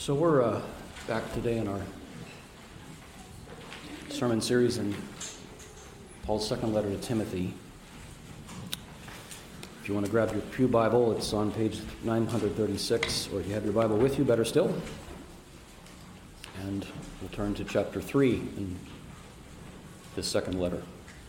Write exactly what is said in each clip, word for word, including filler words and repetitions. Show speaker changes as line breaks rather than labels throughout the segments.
So we're uh, back today in our sermon series in Paul's second letter to Timothy. If you want to grab your pew Bible, it's on page nine thirty-six, or if you have your Bible with you, better still. And we'll turn to chapter three in this second letter.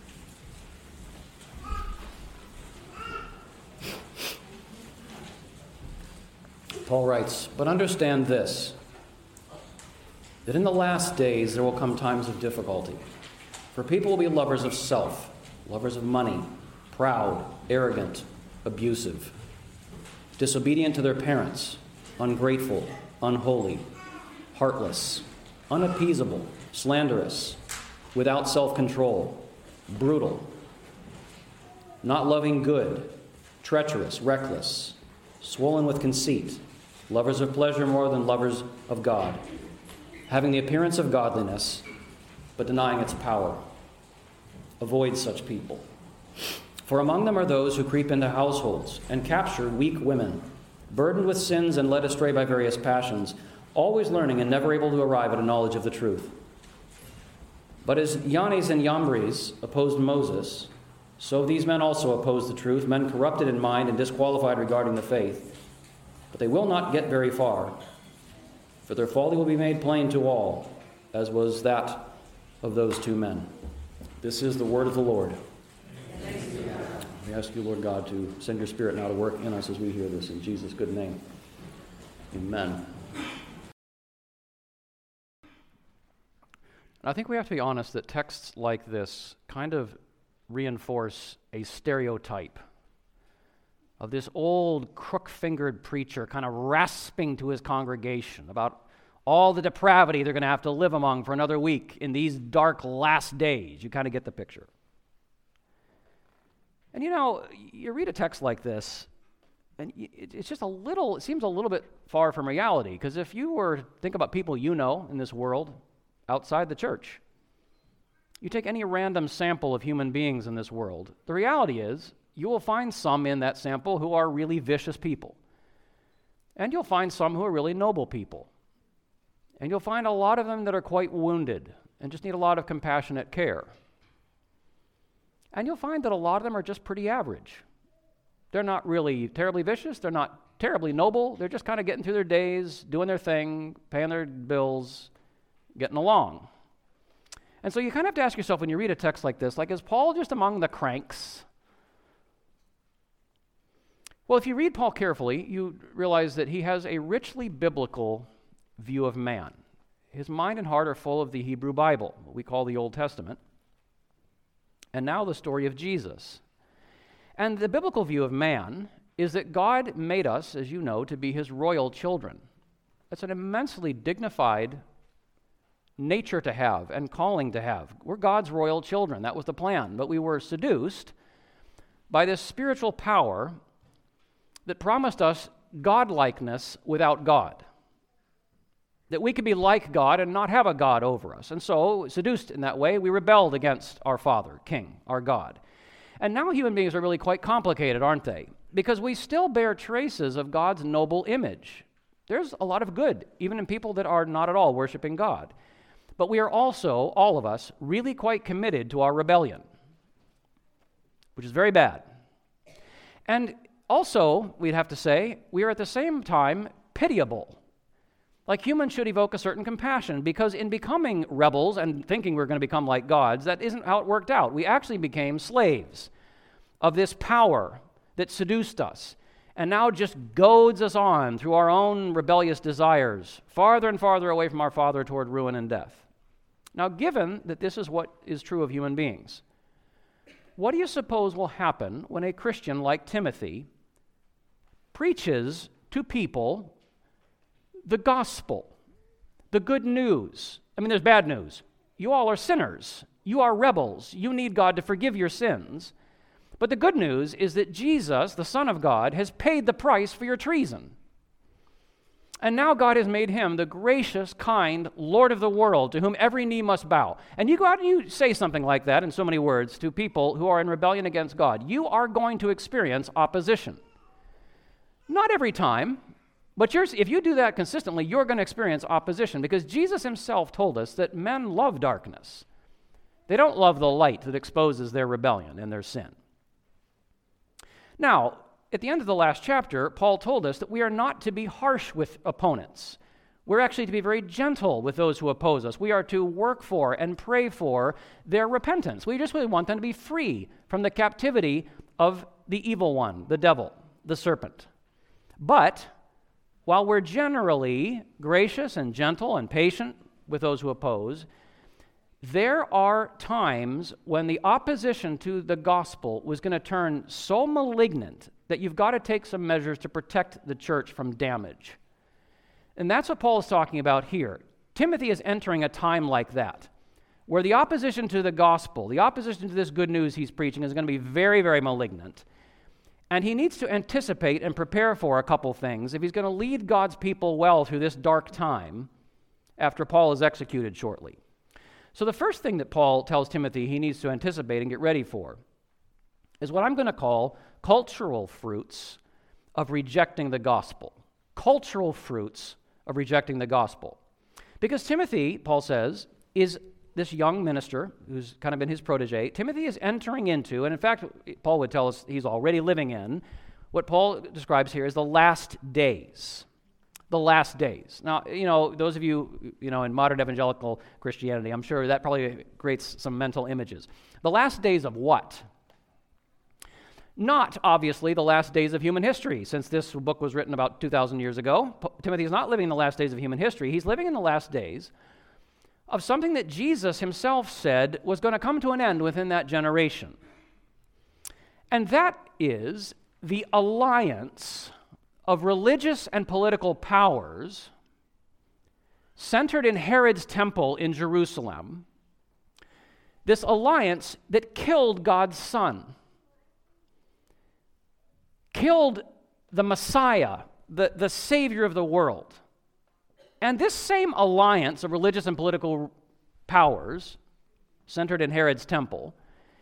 Paul writes, "But understand this, that in the last days there will come times of difficulty. For people will be lovers of self, lovers of money, proud, arrogant, abusive, disobedient to their parents, ungrateful, unholy, heartless, unappeasable, slanderous, without self-control, brutal, not loving good, treacherous, reckless, swollen with conceit, lovers of pleasure more than lovers of God, having the appearance of godliness, but denying its power. Avoid such people. For among them are those who creep into households and capture weak women, burdened with sins and led astray by various passions, always learning and never able to arrive at a knowledge of the truth. But as Yannes and Jambres opposed Moses, so these men also oppose the truth, men corrupted in mind and disqualified regarding the faith. But they will not get very far, for their folly will be made plain to all, as was that of those two men." This is the word of the Lord. We ask you, Lord God, to send your Spirit now to work in us as we hear this. In Jesus' good name, amen. I think we have to be honest that texts like this kind of reinforce a stereotype of this old crook-fingered preacher kind of rasping to his congregation about all the depravity they're going to have to live among for another week in these dark last days. You kind of get the picture. And you know, you read a text like this, and it's just a little, it seems a little bit far from reality, because if you were to think about people you know in this world outside the church, you take any random sample of human beings in this world, the reality is you will find some in that sample who are really vicious people. And you'll find some who are really noble people. And you'll find a lot of them that are quite wounded and just need a lot of compassionate care. And you'll find that a lot of them are just pretty average. They're not really terribly vicious. They're not terribly noble. They're just kind of getting through their days, doing their thing, paying their bills, getting along. And so you kind of have to ask yourself when you read a text like this, like, is Paul just among the cranks? Well, if you read Paul carefully, you realize that he has a richly biblical view of man. His mind and heart are full of the Hebrew Bible, what we call the Old Testament, and now the story of Jesus. And the biblical view of man is that God made us, as you know, to be his royal children. That's an immensely dignified nature to have and calling to have. We're God's royal children. That was the plan. But we were seduced by this spiritual power that promised us godlikeness without God. That we could be like God and not have a God over us. And so, seduced in that way, we rebelled against our Father, King, our God. And now human beings are really quite complicated, aren't they? Because we still bear traces of God's noble image. There's a lot of good, even in people that are not at all worshiping God. But we are also, all of us, really quite committed to our rebellion, which is very bad. And also, we'd have to say, we are at the same time pitiable. Like humans should evoke a certain compassion, because in becoming rebels and thinking we're going to become like gods, that isn't how it worked out. We actually became slaves of this power that seduced us and now just goads us on through our own rebellious desires, farther and farther away from our Father toward ruin and death. Now, given that this is what is true of human beings, what do you suppose will happen when a Christian like Timothy preaches to people the gospel, the good news? I mean, there's bad news. You all are sinners. You are rebels. You need God to forgive your sins. But the good news is that Jesus, the Son of God, has paid the price for your treason. And now God has made him the gracious, kind Lord of the world, to whom every knee must bow. And you go out and you say something like that in so many words to people who are in rebellion against God. You are going to experience opposition. Not every time, But you're, if you do that consistently, you're going to experience opposition, because Jesus himself told us that men love darkness. They don't love the light that exposes their rebellion and their sin. Now, at the end of the last chapter, Paul told us that we are not to be harsh with opponents. We're actually to be very gentle with those who oppose us. We are to work for and pray for their repentance. We just really want them to be free from the captivity of the evil one, the devil, the serpent. But while we're generally gracious and gentle and patient with those who oppose, there are times when the opposition to the gospel was going to turn so malignant that you've got to take some measures to protect the church from damage. And that's what Paul is talking about here. Timothy is entering a time like that, where the opposition to the gospel, the opposition to this good news he's preaching, is going to be very, very malignant. And he needs to anticipate and prepare for a couple things if he's going to lead God's people well through this dark time after Paul is executed shortly. So the first thing that Paul tells Timothy he needs to anticipate and get ready for is what I'm going to call cultural fruits of rejecting the gospel. Cultural fruits of rejecting the gospel. Because Timothy, Paul says, is this young minister who's kind of been his protege. Timothy is entering into, and in fact, Paul would tell us he's already living in, what Paul describes here as the last days. The last days. Now, you know, those of you, you know, in modern evangelical Christianity, I'm sure that probably creates some mental images. The last days of what? Not, obviously, the last days of human history, since this book was written about two thousand years ago. Timothy is not living in the last days of human history. He's living in the last days of something that Jesus himself said was going to come to an end within that generation. And that is the alliance of religious and political powers centered in Herod's temple in Jerusalem, this alliance that killed God's Son, killed the Messiah, the, the Savior of the world. And this same alliance of religious and political powers, centered in Herod's temple,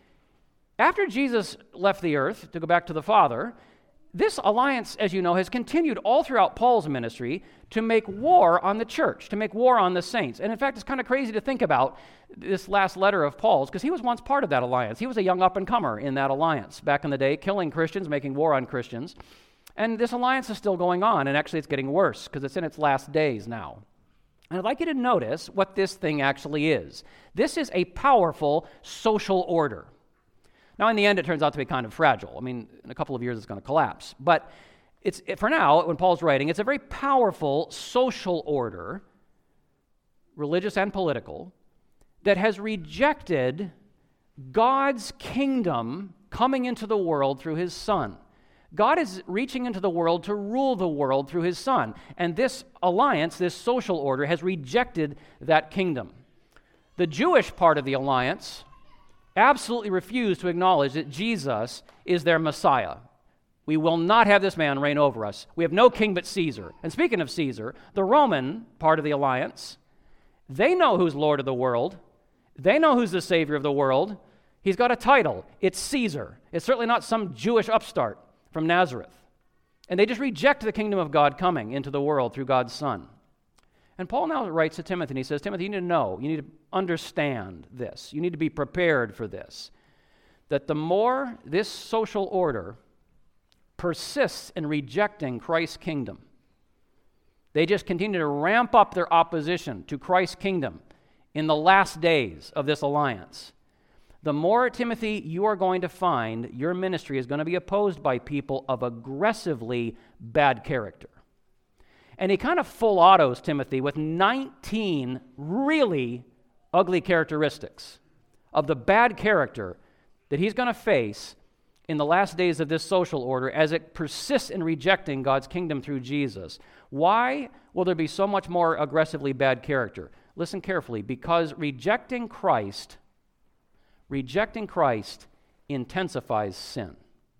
after Jesus left the earth to go back to the Father, this alliance, as you know, has continued all throughout Paul's ministry to make war on the church, to make war on the saints. And in fact, it's kind of crazy to think about this last letter of Paul's, because he was once part of that alliance. He was a young up-and-comer in that alliance back in the day, killing Christians, making war on Christians. And this alliance is still going on, and actually it's getting worse because it's in its last days now. And I'd like you to notice what this thing actually is. This is a powerful social order. Now, in the end, it turns out to be kind of fragile. I mean, in a couple of years, it's going to collapse. But it's for now, when Paul's writing, it's a very powerful social order, religious and political, that has rejected God's kingdom coming into the world through his Son. God is reaching into the world to rule the world through his Son. And this alliance, this social order, has rejected that kingdom. The Jewish part of the alliance absolutely refuse to acknowledge that Jesus is their Messiah. We will not have this man reign over us. We have no king but Caesar. And speaking of Caesar, the Roman part of the alliance, they know who's Lord of the world. They know who's the Savior of the world. He's got a title. It's Caesar. It's certainly not some Jewish upstart from Nazareth. And they just reject the kingdom of God coming into the world through God's Son. And Paul now writes to Timothy, and he says, Timothy, you need to know, you need to understand this. You need to be prepared for this. That the more this social order persists in rejecting Christ's kingdom, they just continue to ramp up their opposition to Christ's kingdom in the last days of this alliance. The more, Timothy, you are going to find your ministry is going to be opposed by people of aggressively bad character. And he kind of full autos Timothy with nineteen really ugly characteristics of the bad character that he's going to face in the last days of this social order as it persists in rejecting God's kingdom through Jesus. Why will there be so much more aggressively bad character? Listen carefully, because rejecting Christ, rejecting Christ intensifies sin.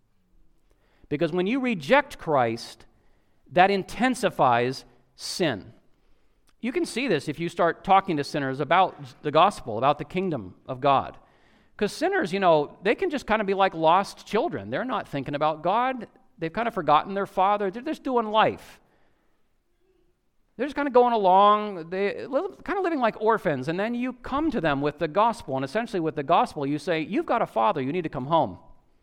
Because when you reject Christ, that intensifies sin. You can see this if you start talking to sinners about the gospel, about the kingdom of God. Because sinners, you know, they can just kind of be like lost children. They're not thinking about God. They've kind of forgotten their father. They're just doing life. They're just kind of going along, they kind of living like orphans, and then you come to them with the gospel, and essentially with the gospel you say, you've got a father, you need to come home.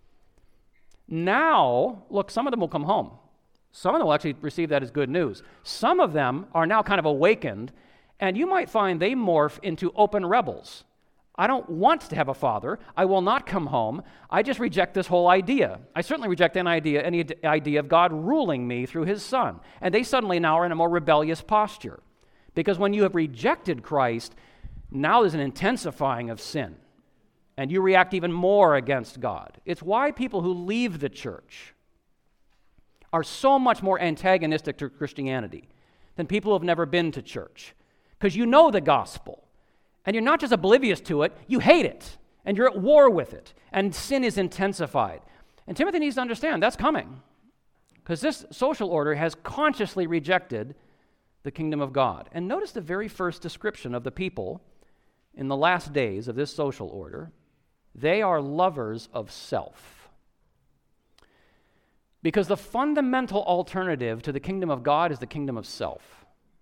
Now, look, some of them will come home. Some of them will actually receive that as good news. Some of them are now kind of awakened, and you might find they morph into open rebels. I don't want to have a father. I will not come home. I just reject this whole idea. I certainly reject any idea, any idea of God ruling me through his son. And they suddenly now are in a more rebellious posture. Because when you have rejected Christ, now there's an intensifying of sin. And you react even more against God. It's why people who leave the church are so much more antagonistic to Christianity than people who have never been to church. Because you know the gospel. And you're not just oblivious to it, you hate it, and you're at war with it, and sin is intensified. And Timothy needs to understand that's coming, because this social order has consciously rejected the kingdom of God. And notice the very first description of the people in the last days of this social order. They are lovers of self. Because the fundamental alternative to the kingdom of God is the kingdom of self.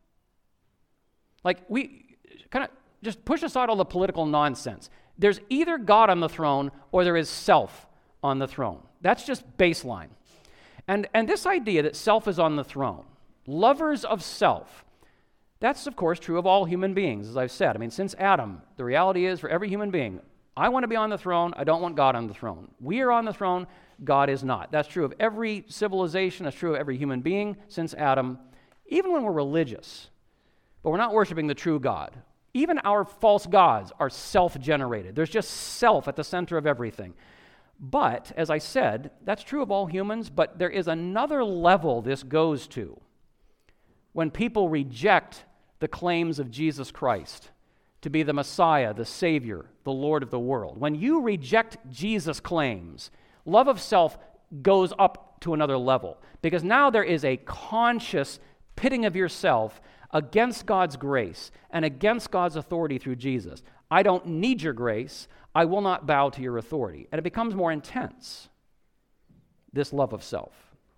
Like, we kind of just push aside all the political nonsense. There's either God on the throne or there is self on the throne. That's just baseline. And, and this idea that self is on the throne, lovers of self, that's, of course, true of all human beings, as I've said. I mean, since Adam, the reality is for every human being, I want to be on the throne, I don't want God on the throne. We are on the throne, God is not. That's true of every civilization, that's true of every human being since Adam, even when we're religious. But we're not worshiping the true God. Even our false gods are self-generated. There's just self at the center of everything. But, as I said, that's true of all humans, but there is another level this goes to when people reject the claims of Jesus Christ to be the Messiah, the Savior, the Lord of the world. When you reject Jesus' claims, love of self goes up to another level, because now there is a conscious pitting of yourself against God's grace and against God's authority through Jesus. I don't need your grace. I will not bow to your authority. And it becomes more intense, this love of self.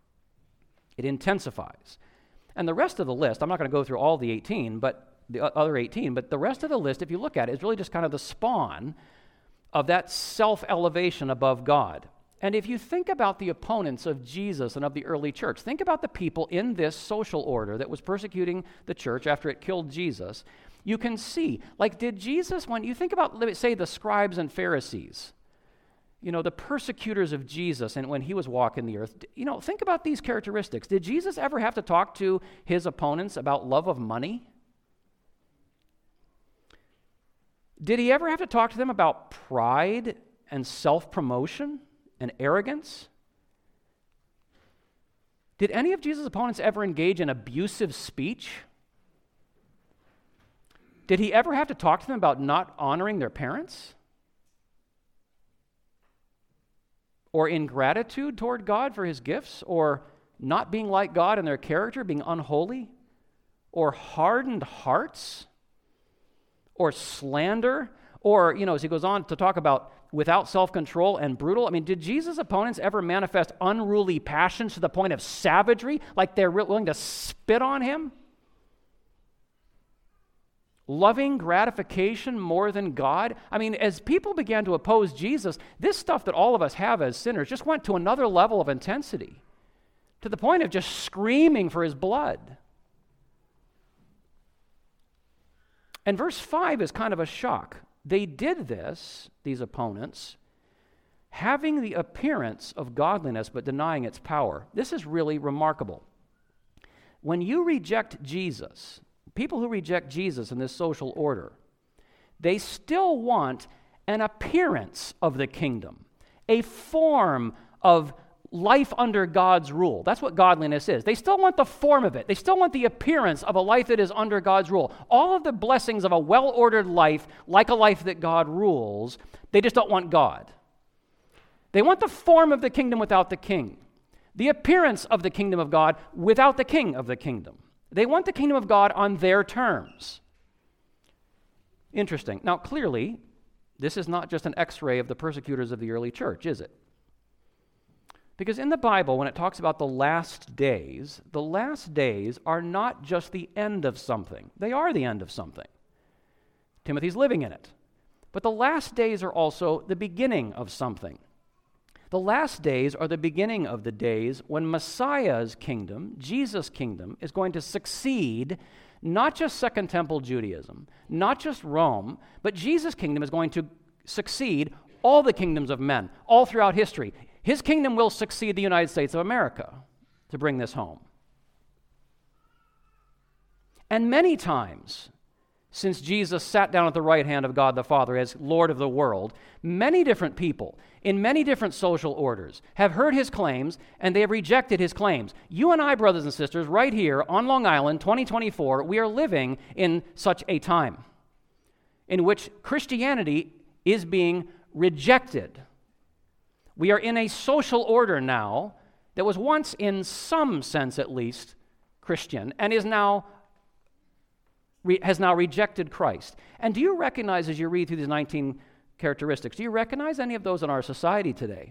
It intensifies. And the rest of the list, I'm not going to go through all the eighteen, but the other eighteen, but the rest of the list, if you look at it, is really just kind of the spawn of that self-elevation above God. And if you think about the opponents of Jesus and of the early church, think about the people in this social order that was persecuting the church after it killed Jesus, you can see, like, did Jesus, when you think about, let's say, the scribes and Pharisees, you know, the persecutors of Jesus and when he was walking the earth, you know, think about these characteristics. Did Jesus ever have to talk to his opponents about love of money? Did he ever have to talk to them about pride and self-promotion and arrogance? Did any of Jesus' opponents ever engage in abusive speech? Did he ever have to talk to them about not honoring their parents? Or ingratitude toward God for his gifts? Or not being like God in their character, being unholy? Or hardened hearts? Or slander? Or, you know, as he goes on to talk about without self-control and brutal. I mean, did Jesus' opponents ever manifest unruly passions to the point of savagery, like they're willing to spit on him? Loving gratification more than God? I mean, as people began to oppose Jesus, this stuff that all of us have as sinners just went to another level of intensity, to the point of just screaming for his blood. And verse five is kind of a shock. They did this, these opponents, having the appearance of godliness but denying its power. This is really remarkable. When you reject Jesus, people who reject Jesus in this social order, they still want an appearance of the kingdom, a form of life under God's rule. That's what godliness is. They still want the form of it. They still want the appearance of a life that is under God's rule. All of the blessings of a well-ordered life, like a life that God rules, they just don't want God. They want the form of the kingdom without the king, the appearance of the kingdom of God without the king of the kingdom. They want the kingdom of God on their terms. Interesting. Now, clearly, this is not just an x-ray of the persecutors of the early church, is it? Because in the Bible, when it talks about the last days, the last days are not just the end of something. They are the end of something. Timothy's living in it. But the last days are also the beginning of something. The last days are the beginning of the days when Messiah's kingdom, Jesus' kingdom, is going to succeed not just Second Temple Judaism, not just Rome, but Jesus' kingdom is going to succeed all the kingdoms of men, all throughout history. His kingdom will succeed the United States of America to bring this home. And many times, since Jesus sat down at the right hand of God the Father as Lord of the world, many different people in many different social orders have heard his claims and they have rejected his claims. You and I, brothers and sisters, right here on Long Island, twenty twenty-four, we are living in such a time in which Christianity is being rejected. We are in a social order now that was once, in some sense at least, Christian, and is now re- has now rejected Christ. And do you recognize, as you read through these nineteen characteristics, do you recognize any of those in our society today?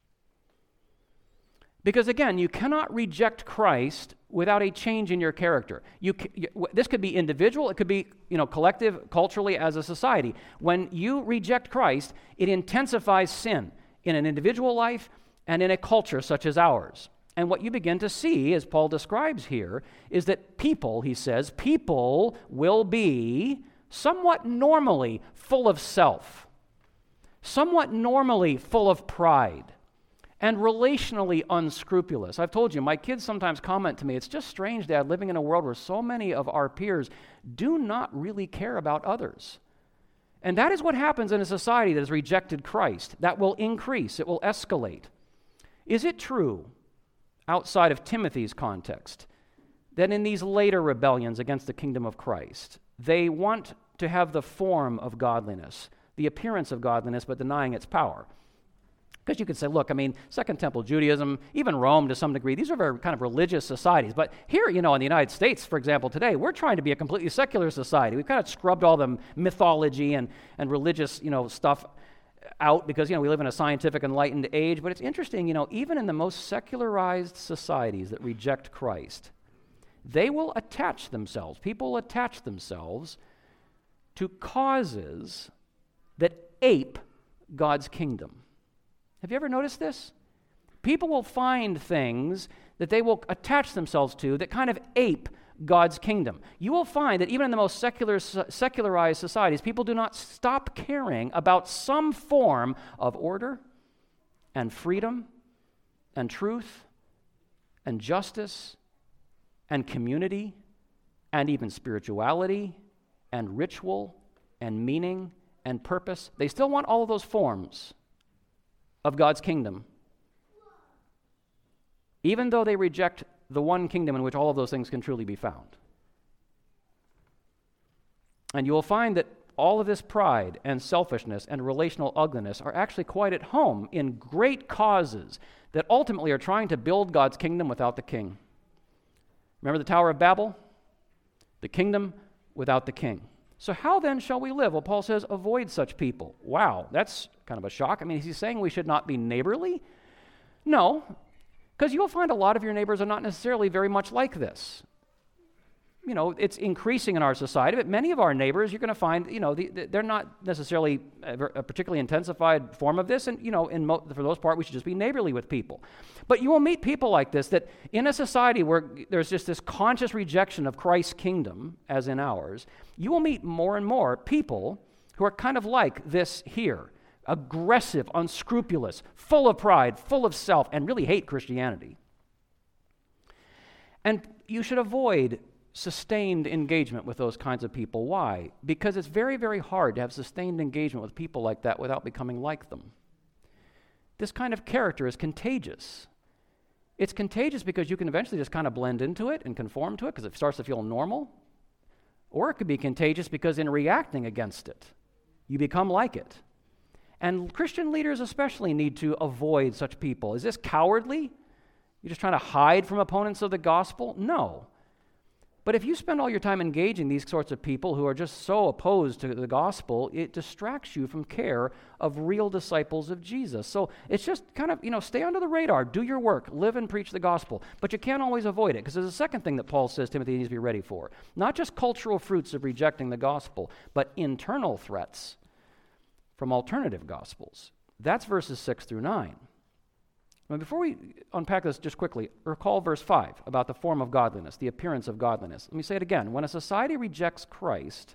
Because again, you cannot reject Christ without a change in your character. You, you, this could be individual, it could be, you know, collective, culturally, as a society. When you reject Christ, it intensifies sin in an individual life and in a culture such as ours. And what you begin to see, as Paul describes here, is that people, he says, people will be somewhat normally full of self, somewhat normally full of pride, and relationally unscrupulous. I've told you, my kids sometimes comment to me, it's just strange, Dad, living in a world where so many of our peers do not really care about others. And that is what happens in a society that has rejected Christ. That will increase, it will escalate. Is it true, outside of Timothy's context, that in these later rebellions against the kingdom of Christ, they want to have the form of godliness, the appearance of godliness, but denying its power? Because you could say, look, I mean, Second Temple Judaism, even Rome to some degree, these are very kind of religious societies. But here, you know, in the United States, for example, today, we're trying to be a completely secular society. We've kind of scrubbed all the mythology and, and religious, you know, stuff out because, you know, we live in a scientific, enlightened age. But it's interesting, you know, even in the most secularized societies that reject Christ, they will attach themselves, people will attach themselves to causes that ape God's kingdom. Have you ever noticed this? People will find things that they will attach themselves to that kind of ape God's kingdom. You will find that even in the most secular, secularized societies, people do not stop caring about some form of order and freedom and truth and justice and community and even spirituality and ritual and meaning and purpose. They still want all of those forms of God's kingdom, even though they reject the one kingdom in which all of those things can truly be found. And you will find that all of this pride and selfishness and relational ugliness are actually quite at home in great causes that ultimately are trying to build God's kingdom without the king. Remember the Tower of Babel? The kingdom without the king. So how then shall we live? Well, Paul says, avoid such people. Wow, that's kind of a shock. I mean, is he saying we should not be neighborly? No, because you'll find a lot of your neighbors are not necessarily very much like this. You know, it's increasing in our society, but many of our neighbors, you're going to find, you know, the, the, they're not necessarily a, a particularly intensified form of this, and, you know, in mo- for the most part, we should just be neighborly with people. But you will meet people like this, that in a society where there's just this conscious rejection of Christ's kingdom, as in ours, you will meet more and more people who are kind of like this here, aggressive, unscrupulous, full of pride, full of self, and really hate Christianity. And you should avoid sustained engagement with those kinds of people. Why? Because it's very, very hard to have sustained engagement with people like that without becoming like them. This kind of character is contagious. It's contagious because you can eventually just kind of blend into it and conform to it because it starts to feel normal. Or it could be contagious because in reacting against it, you become like it. And Christian leaders especially need to avoid such people. Is this cowardly? You're just trying to hide from opponents of the gospel? No. But if you spend all your time engaging these sorts of people who are just so opposed to the gospel, it distracts you from care of real disciples of Jesus. So it's just kind of, you know, stay under the radar, do your work, live and preach the gospel. But you can't always avoid it, because there's a second thing that Paul says Timothy needs to be ready for. Not just cultural fruits of rejecting the gospel, but internal threats from alternative gospels. That's verses six through nine. Now, before we unpack this just quickly, recall verse five about the form of godliness, the appearance of godliness. Let me say it again. When a society rejects Christ,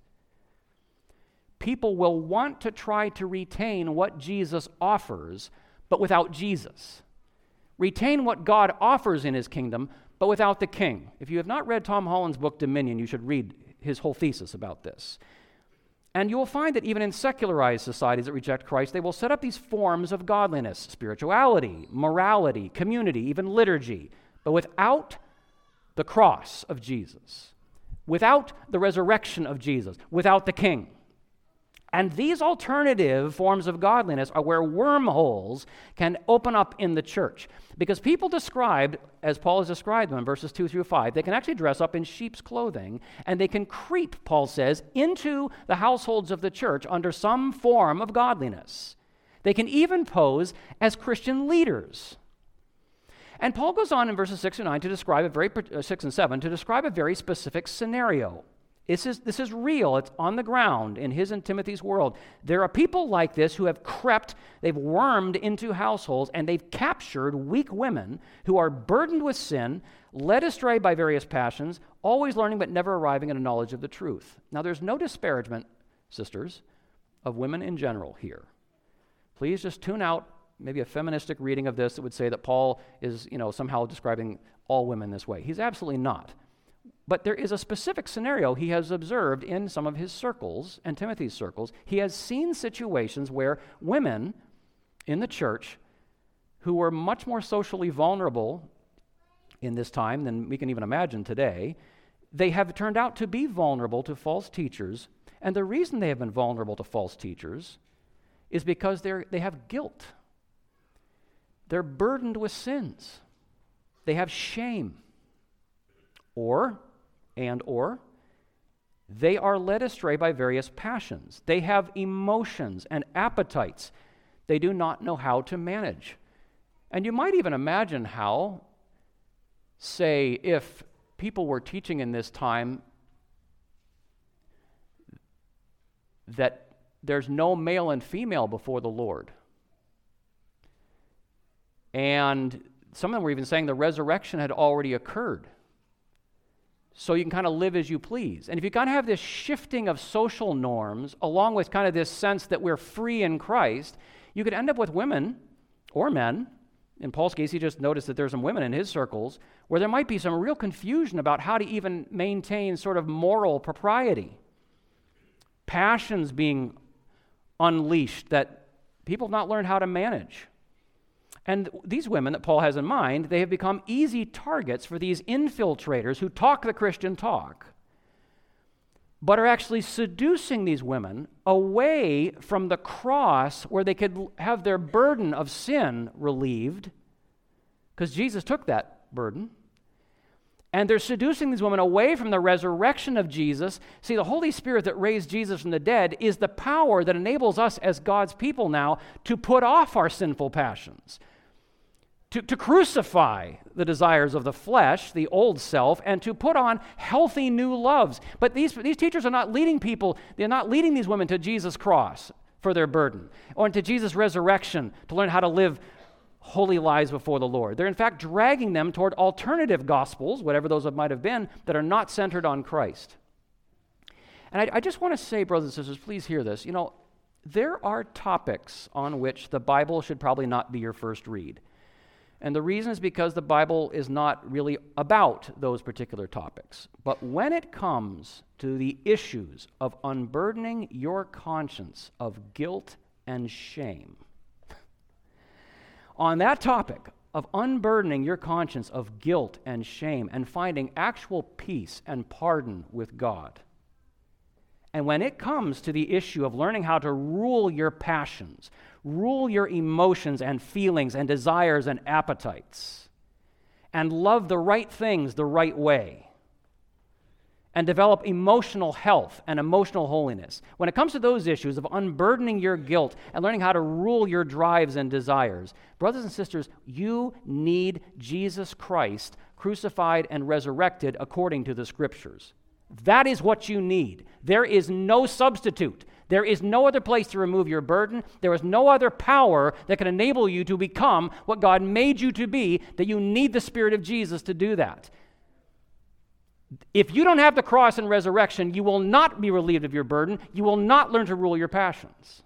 people will want to try to retain what Jesus offers, but without Jesus. Retain what God offers in his kingdom, but without the king. If you have not read Tom Holland's book, Dominion, you should read his whole thesis about this. And you will find that even in secularized societies that reject Christ, they will set up these forms of godliness, spirituality, morality, community, even liturgy, but without the cross of Jesus, without the resurrection of Jesus, without the king. And these alternative forms of godliness are where wormholes can open up in the church. Because people described, as Paul has described them in verses two through five, they can actually dress up in sheep's clothing, and they can creep, Paul says, into the households of the church under some form of godliness. They can even pose as Christian leaders. And Paul goes on in verses six and nine to describe a very, uh, six and seven, to describe a very specific scenario. This is, this is real. It's on the ground in his and Timothy's world. There are people like this who have crept, they've wormed into households, and they've captured weak women who are burdened with sin, led astray by various passions, always learning but never arriving at a knowledge of the truth. Now, there's no disparagement, sisters, of women in general here. Please just tune out maybe a feministic reading of this that would say that Paul is, you know, somehow describing all women this way. He's absolutely not. But there is a specific scenario he has observed in some of his circles, and Timothy's circles. He has seen situations where women in the church who were much more socially vulnerable in this time than we can even imagine today, they have turned out to be vulnerable to false teachers. And the reason they have been vulnerable to false teachers is because they're, they have guilt. They're burdened with sins. They have shame. Or, and or, they are led astray by various passions. They have emotions and appetites they do not know how to manage. And you might even imagine how, say, if people were teaching in this time that there's no male and female before the Lord. And some of them were even saying the resurrection had already occurred. So you can kind of live as you please. And if you kind of have this shifting of social norms, along with kind of this sense that we're free in Christ, you could end up with women or men. In Paul's case, he just noticed that there's some women in his circles where there might be some real confusion about how to even maintain sort of moral propriety. Passions being unleashed that people have not learned how to manage. And these women that Paul has in mind, they have become easy targets for these infiltrators who talk the Christian talk, but are actually seducing these women away from the cross where they could have their burden of sin relieved, because Jesus took that burden. And they're seducing these women away from the resurrection of Jesus. See, the Holy Spirit that raised Jesus from the dead is the power that enables us as God's people now to put off our sinful passions, to, to crucify the desires of the flesh, the old self, and to put on healthy new loves. But these, these teachers are not leading people, they're not leading these women to Jesus' cross for their burden, or to Jesus' resurrection to learn how to live holy lives before the Lord. They're in fact dragging them toward alternative gospels, whatever those might have been, that are not centered on Christ. And I, I just want to say, brothers and sisters, please hear this. You know, there are topics on which the Bible should probably not be your first read. And the reason is because the Bible is not really about those particular topics. But when it comes to the issues of unburdening your conscience of guilt and shame, on that topic of unburdening your conscience of guilt and shame and finding actual peace and pardon with God, and when it comes to the issue of learning how to rule your passions, rule your emotions and feelings and desires and appetites, and love the right things the right way, and develop emotional health and emotional holiness. When it comes to those issues of unburdening your guilt and learning how to rule your drives and desires, brothers and sisters, you need Jesus Christ crucified and resurrected according to the Scriptures. That is what you need. There is no substitute. There is no other place to remove your burden. There is no other power that can enable you to become what God made you to be, that you need the Spirit of Jesus to do that. If you don't have the cross and resurrection, you will not be relieved of your burden. You will not learn to rule your passions.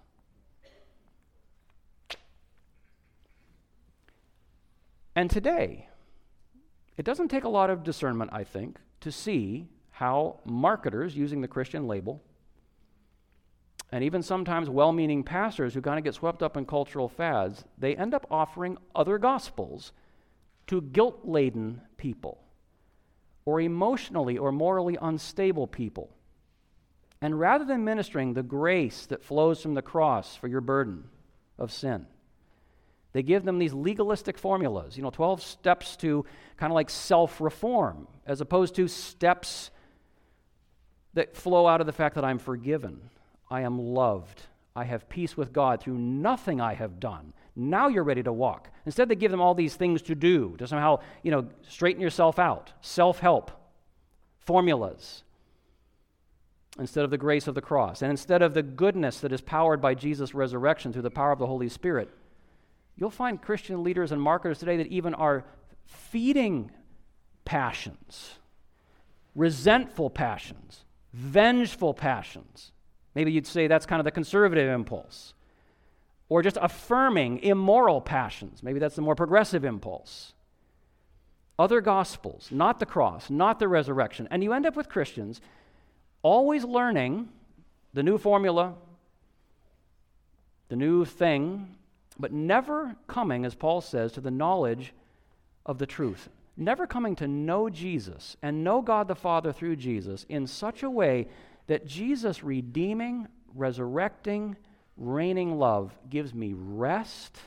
And today, it doesn't take a lot of discernment, I think, to see how marketers using the Christian label, and even sometimes well-meaning pastors who kind of get swept up in cultural fads, they end up offering other gospels to guilt-laden people, or emotionally or morally unstable people. And rather than ministering the grace that flows from the cross for your burden of sin, they give them these legalistic formulas, you know, twelve steps to kind of like self-reform, as opposed to steps that flow out of the fact that I'm forgiven, I am loved, I have peace with God through nothing I have done. Now you're ready to walk. Instead, they give them all these things to do, to somehow, you know, straighten yourself out, self-help, formulas, instead of the grace of the cross. And instead of the goodness that is powered by Jesus' resurrection through the power of the Holy Spirit, you'll find Christian leaders and marketers today that even are feeding passions, resentful passions, vengeful passions. Maybe you'd say that's kind of the conservative impulse. Or just affirming immoral passions. Maybe that's the more progressive impulse. Other gospels, not the cross, not the resurrection. And you end up with Christians always learning the new formula, the new thing, but never coming, as Paul says, to the knowledge of the truth. Never coming to know Jesus and know God the Father through Jesus in such a way that Jesus' redeeming, resurrecting, reigning love gives me rest.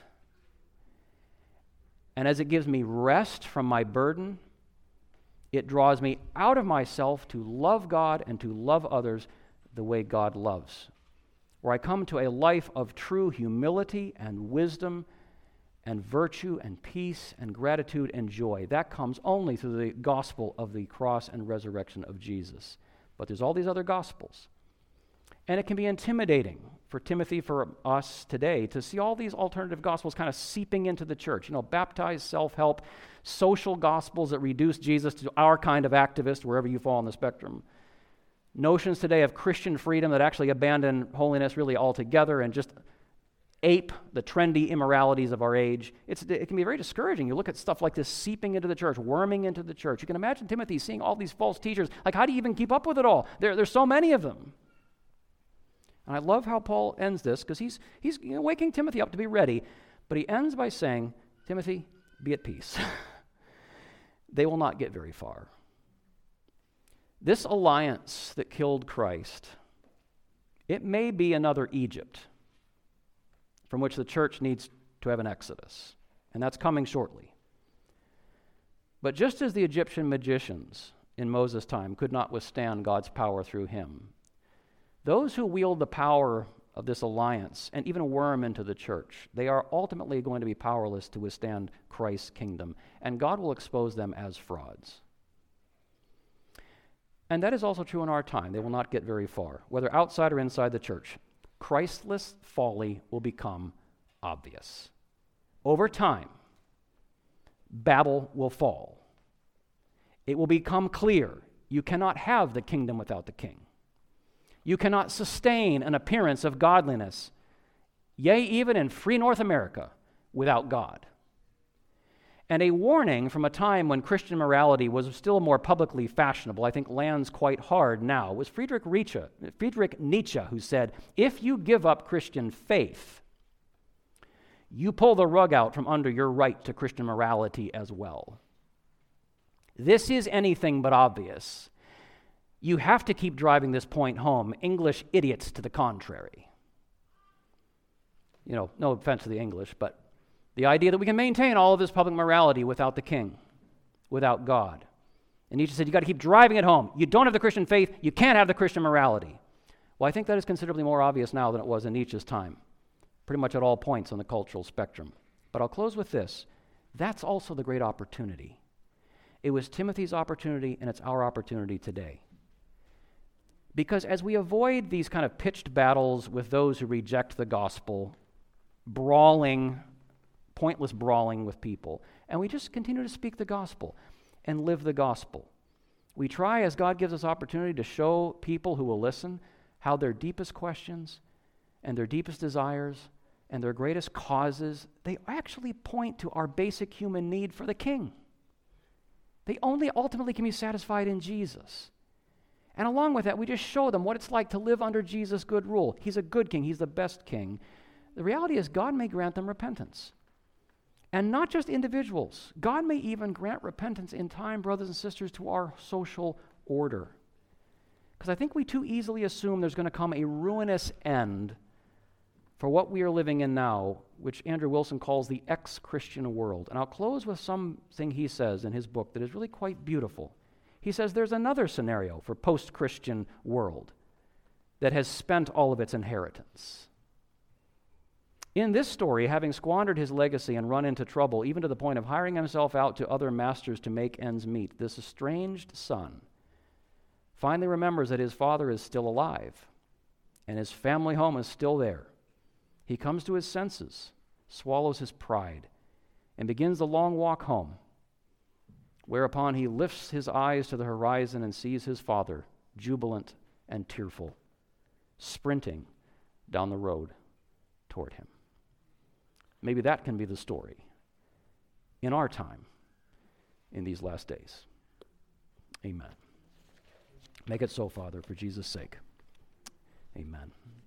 And as it gives me rest from my burden, it draws me out of myself to love God and to love others the way God loves. Where I come to a life of true humility and wisdom and virtue and peace and gratitude and joy. That comes only through the gospel of the cross and resurrection of Jesus. But there's all these other gospels. And it can be intimidating for Timothy, for us today, to see all these alternative gospels kind of seeping into the church. You know, baptized self-help, social gospels that reduce Jesus to our kind of activist, wherever you fall on the spectrum. Notions today of Christian freedom that actually abandon holiness really altogether and just ape the trendy immoralities of our age. It's, it can be very discouraging. You look at stuff like this seeping into the church, worming into the church. You can imagine Timothy seeing all these false teachers. Like, how do you even keep up with it all? There, there's so many of them. And I love how Paul ends this, because he's, he's you know, waking Timothy up to be ready, but he ends by saying, Timothy, be at peace. They will not get very far. This alliance that killed Christ, it may be another Egypt from which the church needs to have an exodus, and that's coming shortly. But just as the Egyptian magicians in Moses' time could not withstand God's power through him, those who wield the power of this alliance and even worm into the church, they are ultimately going to be powerless to withstand Christ's kingdom, and God will expose them as frauds. And that is also true in our time. They will not get very far, whether outside or inside the church. Christless folly will become obvious. Over time, Babel will fall. It will become clear you cannot have the kingdom without the king. You cannot sustain an appearance of godliness, yea, even in free North America, without God. And a warning from a time when Christian morality was still more publicly fashionable, I think lands quite hard now, was Friedrich Nietzsche, Friedrich Nietzsche, who said, if you give up Christian faith, you pull the rug out from under your right to Christian morality as well. This is anything but obvious. You have to keep driving this point home, English idiots to the contrary. You know, no offense to the English, but the idea that we can maintain all of this public morality without the king, without God. And Nietzsche said, you got to keep driving it home. You don't have the Christian faith, you can't have the Christian morality. Well, I think that is considerably more obvious now than it was in Nietzsche's time, pretty much at all points on the cultural spectrum. But I'll close with this. That's also the great opportunity. It was Timothy's opportunity, and it's our opportunity today. Because as we avoid these kind of pitched battles with those who reject the gospel, brawling, pointless brawling with people, and we just continue to speak the gospel and live the gospel. We try, as God gives us opportunity, to show people who will listen how their deepest questions and their deepest desires and their greatest causes, they actually point to our basic human need for the King. They only ultimately can be satisfied in Jesus. And along with that, we just show them what it's like to live under Jesus' good rule. He's a good king. He's the best king. The reality is God may grant them repentance. And not just individuals. God may even grant repentance in time, brothers and sisters, to our social order. Because I think we too easily assume there's going to come a ruinous end for what we are living in now, which Andrew Wilson calls the ex-Christian world. And I'll close with something he says in his book that is really quite beautiful. He says there's another scenario for post-Christian world that has spent all of its inheritance. In this story, having squandered his legacy and run into trouble, even to the point of hiring himself out to other masters to make ends meet, this estranged son finally remembers that his father is still alive and his family home is still there. He comes to his senses, swallows his pride, and begins the long walk home, whereupon he lifts his eyes to the horizon and sees his father, jubilant and tearful, sprinting down the road toward him. Maybe that can be the story in our time, in these last days. Amen. Make it so, Father, for Jesus' sake. Amen.